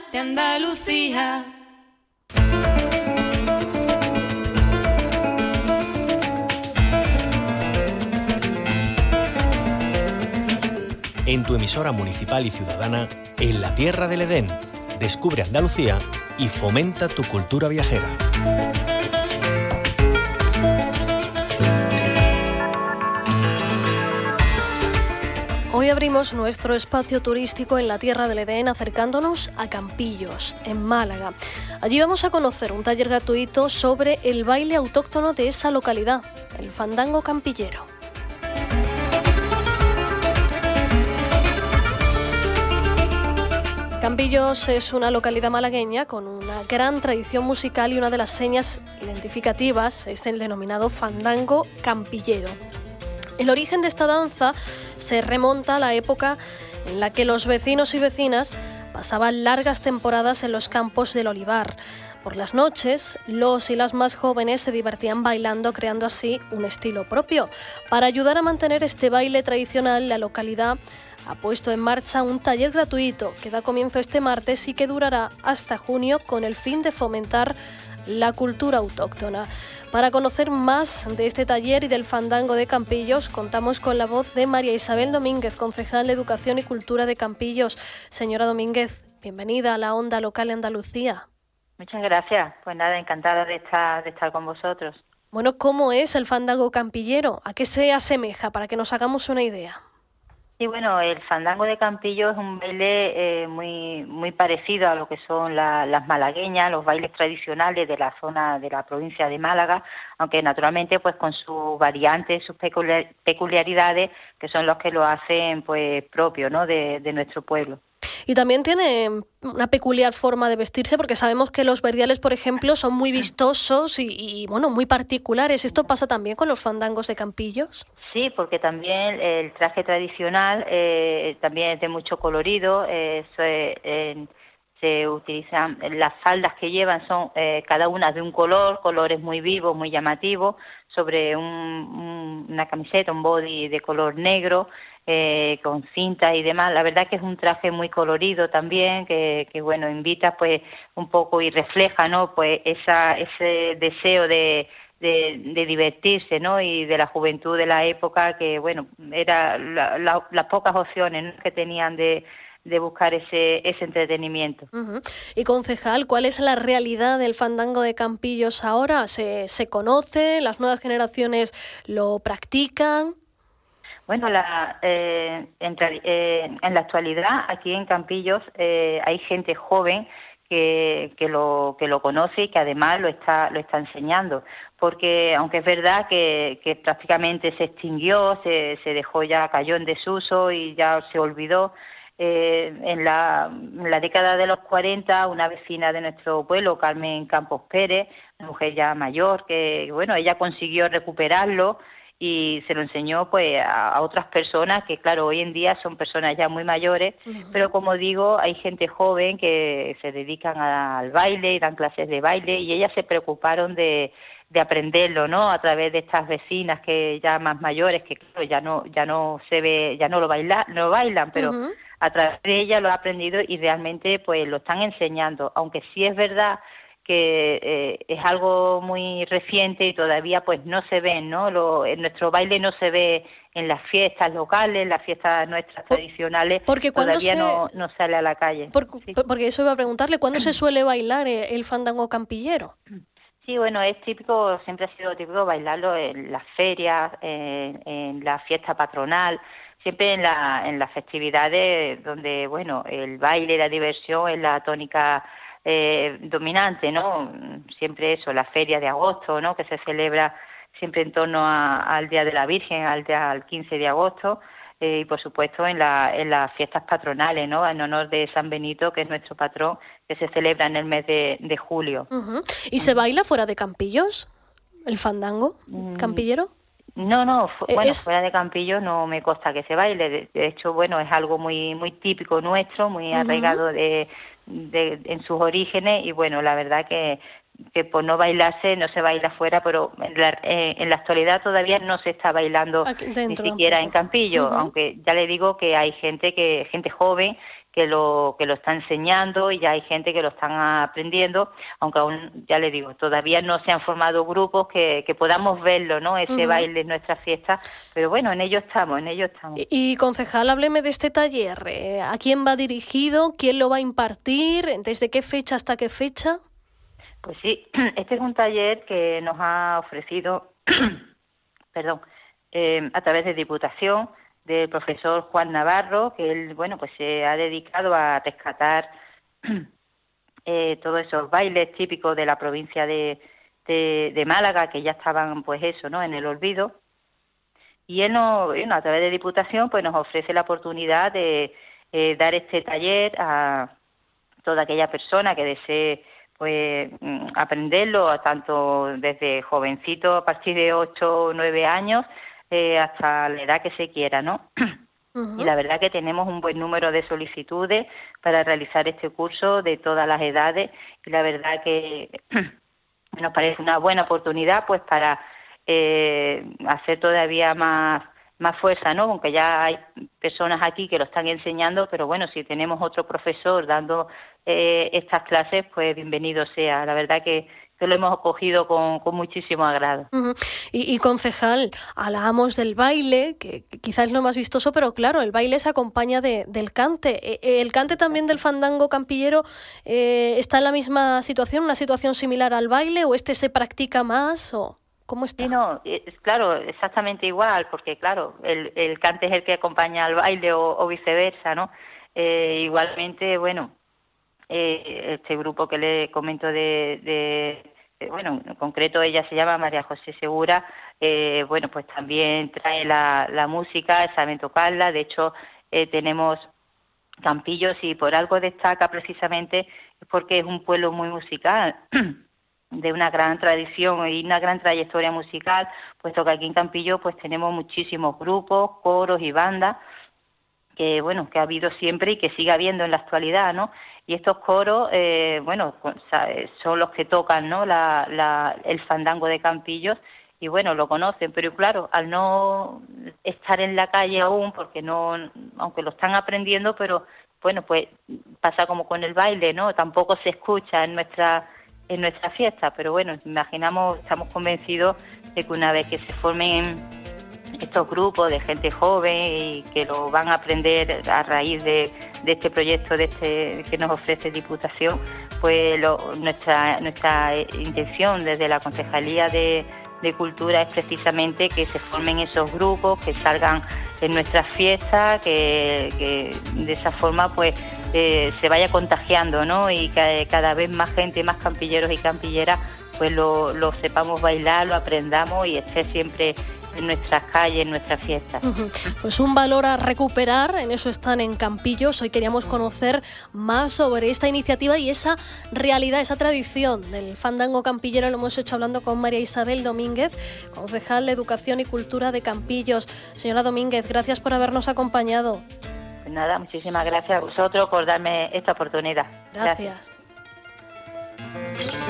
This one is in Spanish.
de Andalucía. En tu emisora municipal y ciudadana, en la tierra del Edén. Descubre Andalucía y fomenta tu cultura viajera. Hoy abrimos nuestro espacio turístico en la Tierra del Edén acercándonos a Campillos, en Málaga. Allí vamos a conocer un taller gratuito sobre el baile autóctono de esa localidad, el fandango campillero. Campillos es una localidad malagueña con una gran tradición musical y una de las señas identificativas es el denominado fandango campillero. El origen de esta danza se remonta a la época en la que los vecinos y vecinas pasaban largas temporadas en los campos del olivar. Por las noches, los y las más jóvenes se divertían bailando, creando así un estilo propio. Para ayudar a mantener este baile tradicional, la localidad ha puesto en marcha un taller gratuito que da comienzo este martes y que durará hasta junio con el fin de fomentar la cultura autóctona. Para conocer más de este taller y del fandango de Campillos, contamos con la voz de María Isabel Domínguez, concejal de Educación y Cultura de Campillos. Señora Domínguez, bienvenida a la Onda Local de Andalucía. Muchas gracias. Pues nada, encantada de estar con vosotros. Bueno, ¿cómo es el fandango campillero? ¿A qué se asemeja para que nos hagamos una idea? Sí, bueno, el fandango de Campillos es un baile muy parecido a lo que son las malagueñas, los bailes tradicionales de la zona de la provincia de Málaga, aunque naturalmente pues con sus variantes, sus peculiaridades, que son los que lo hacen pues propio, ¿no?, de nuestro pueblo. Y también tiene una peculiar forma de vestirse, porque sabemos que los verdiales, por ejemplo, son muy vistosos y bueno, muy particulares. ¿Esto pasa también con los fandangos de Campillos? Sí, porque también el traje tradicional también es de mucho colorido. Se utilizan, las faldas que llevan son cada una de un colores muy vivos, muy llamativos, sobre una camiseta, un body de color negro, con cintas y demás. La verdad que es un traje muy colorido también, que bueno, invita pues un poco y refleja, ¿no?, pues ese deseo de divertirse, ¿no?, y de la juventud de la época, que bueno, era las pocas opciones, ¿no?, que tenían de buscar ese entretenimiento. Uh-huh. Y concejal, ¿cuál es la realidad del fandango de Campillos ahora? ¿Se conoce? ¿Las nuevas generaciones lo practican? Bueno, en la actualidad aquí en Campillos hay gente joven que lo conoce y que además lo está enseñando, porque aunque es verdad que prácticamente se extinguió, se dejó ya, cayó en desuso y ya se olvidó. En la década de los 40, una vecina de nuestro pueblo, Carmen Campos Pérez, una mujer ya mayor, que bueno, ella consiguió recuperarlo y se lo enseñó pues a otras personas que claro, hoy en día son personas ya muy mayores, pero como digo, hay gente joven que se dedican al baile y dan clases de baile, y ellas se preocuparon de aprenderlo, ¿no?, a través de estas vecinas que ya más mayores, que claro, ya no se ve, ya no lo bailan, pero a través de ellas lo ha aprendido y realmente pues lo están enseñando, aunque sí es verdad que es algo muy reciente y todavía pues no se ven, ¿no? En nuestro baile no se ve en las fiestas locales, en las fiestas nuestras tradicionales, porque todavía no sale a la calle. Porque eso iba a preguntarle, ¿cuándo se suele bailar el fandango campillero? Sí, bueno, es típico, siempre ha sido típico bailarlo en las ferias, en la fiesta patronal, siempre en las festividades donde, bueno, el baile, la diversión es la tónica dominante, ¿no? Siempre eso, la feria de agosto, ¿no?, que se celebra siempre en torno al Día de la Virgen, al 15 de agosto, y por supuesto en las fiestas patronales, ¿no?, en honor de San Benito, que es nuestro patrón, que se celebra en el mes de julio. Uh-huh. ¿Y se baila fuera de Campillos, el fandango campillero? No, fuera de Campillos no me consta que se baile. De hecho, bueno, es algo muy muy típico nuestro, muy arraigado en sus orígenes, y bueno, la verdad que por no bailarse no se baila fuera, pero en la actualidad todavía no se está bailando ni siquiera en Campillo, aunque ya le digo que hay gente joven que lo está enseñando, y ya hay gente que lo están aprendiendo, aunque aún, ya le digo, todavía no se han formado grupos que podamos verlo, ¿no? Ese baile en nuestra fiesta, pero bueno, en ello estamos. Y concejal, hábleme de este taller. ¿A quién va dirigido? ¿Quién lo va a impartir? ¿Desde qué fecha hasta qué fecha? Pues sí, este es un taller que nos ha ofrecido, a través de Diputación, del profesor Juan Navarro, que él, bueno, pues se ha dedicado a rescatar todos esos bailes típicos de la provincia de Málaga, que ya estaban, pues eso, ¿no?, en el olvido. Y él a través de Diputación, pues nos ofrece la oportunidad de dar este taller a toda aquella persona que desee, pues, aprenderlo, tanto desde jovencito, a partir de 8 o 9 años, hasta la edad que se quiera, ¿no? Y la verdad que tenemos un buen número de solicitudes para realizar este curso de todas las edades, y la verdad que nos parece una buena oportunidad, pues, para hacer todavía más fuerza, ¿no? Aunque ya hay personas aquí que lo están enseñando, pero bueno, si tenemos otro profesor dando estas clases, pues bienvenido sea. La verdad que lo hemos acogido con muchísimo agrado. Y concejal, hablábamos del baile, que quizás es lo más vistoso, pero claro, el baile se acompaña del cante. ¿El cante también del fandango campillero está en la misma situación, una situación similar al baile, o este se practica más, o cómo está? Sí, no, claro, exactamente igual, porque claro, el cante es el que acompaña al baile o viceversa, ¿no? Igualmente, bueno, este grupo que le comento bueno, en concreto ella se llama María José Segura, bueno, pues también trae la música, saben tocarla. De hecho, tenemos Campillos, y por algo destaca precisamente porque es un pueblo muy musical, de una gran tradición y una gran trayectoria musical, puesto que aquí en Campillo pues tenemos muchísimos grupos, coros y bandas, que bueno, que ha habido siempre y que sigue habiendo en la actualidad, ¿no? Y estos coros, bueno, son los que tocan, ¿no?, el fandango de Campillos, y bueno, lo conocen, pero claro, al no estar en la calle aún, porque no, aunque lo están aprendiendo, pero bueno, pues pasa como con el baile, ¿no? Tampoco se escucha en nuestra fiesta, pero bueno, estamos convencidos de que una vez que se formen estos grupos de gente joven y que lo van a aprender a raíz de este proyecto que nos ofrece Diputación, pues nuestra intención desde la Concejalía de Cultura es precisamente que se formen esos grupos, que salgan en nuestras fiestas, que de esa forma pues se vaya contagiando, ¿no? Y que cada vez más gente, más campilleros y campilleras, pues lo sepamos bailar, lo aprendamos y esté siempre en nuestras calles, en nuestras fiestas. Pues un valor a recuperar, en eso están en Campillos. Hoy queríamos conocer más sobre esta iniciativa y esa realidad, esa tradición del fandango campillero. Lo hemos hecho hablando con María Isabel Domínguez, concejal de Educación y Cultura de Campillos. Señora Domínguez, gracias por habernos acompañado. Pues nada, muchísimas gracias a vosotros por darme esta oportunidad. Gracias.